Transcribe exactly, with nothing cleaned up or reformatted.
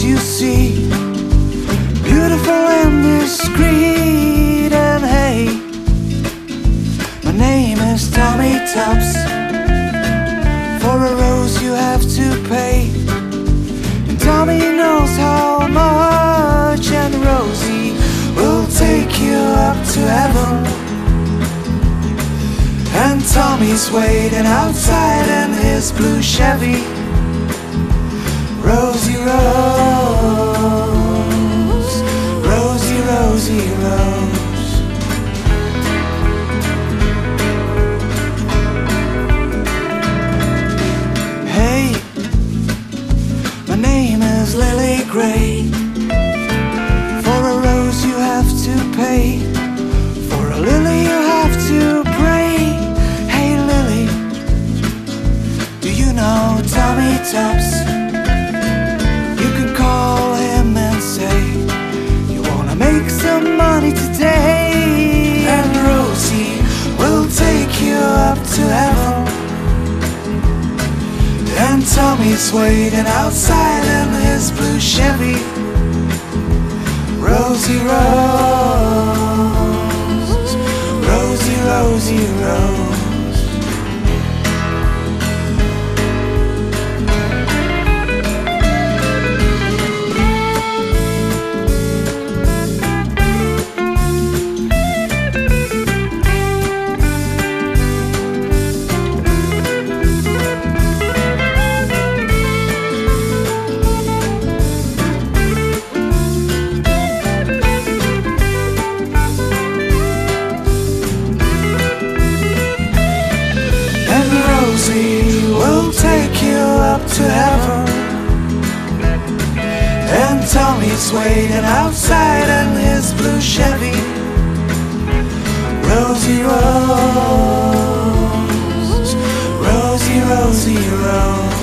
you see, beautiful and discreet. And hey, my name is Tommy Tubbs. For a rose you have to pay, and Tommy knows how much. And Rosie will take you up to heaven, and Tommy's waiting outside in his blue Chevy. Rosie Rose, Rosie, Rosie Rose. Hey, my name is Lily Gray. For a rose you have to pay, for a lily you have to pray. Hey Lily, do you know Tommy Tubbs? You can call him and say you wanna make some money today, and Rosie will take you up to heaven, and Tommy's waiting outside in his blue Chevy. Rosie Rose, Rosie, Rosie Rose. Rosie will take you up to heaven, and Tommy's waiting outside in his blue Chevy. Rosie Rose, Rosie, Rosie Rose.